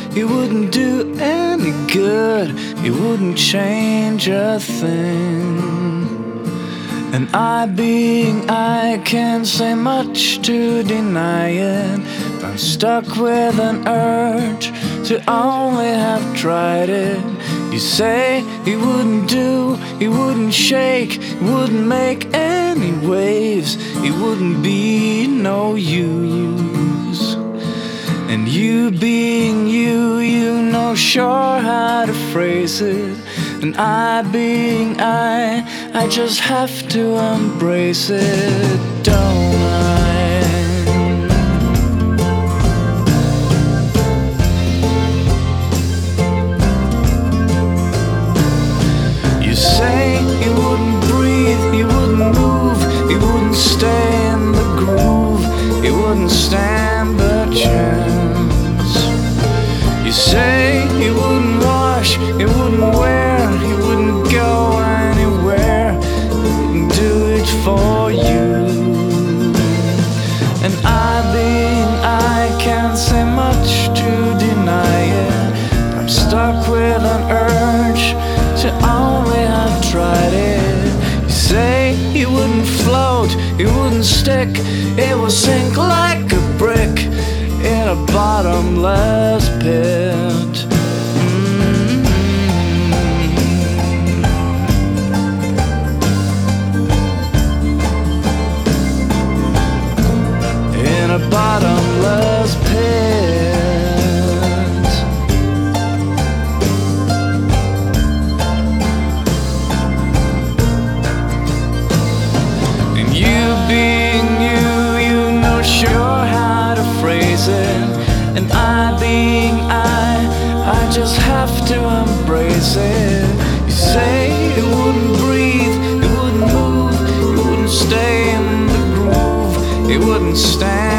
it wouldn't do any good, it wouldn't change a thing. And I can't say much to deny it. I'm stuck with an urge to only have tried it. You say it wouldn't do, it wouldn't shake, it wouldn't make any waves, it wouldn't be no use. And you being you, you know sure how to phrase it. And I being I just have to embrace it, don't I? You say you wouldn't breathe, you wouldn't move, you wouldn't stay in the groove, you wouldn't stand a chance. You say you wouldn't wash, you wouldn't wear, you wouldn't go anywhere, you wouldn't do it for you. And I can't say much to deny it. I'm stuck with an urge to only have tried it. You say it wouldn't float, it wouldn't stick, it would sink like a brick in a bottomless pit. In a bottomless pit. And you being you know sure how to phrase it. And I being I just have to embrace it. You say it wouldn't breathe, it wouldn't move, it wouldn't stay in the groove, it wouldn't stand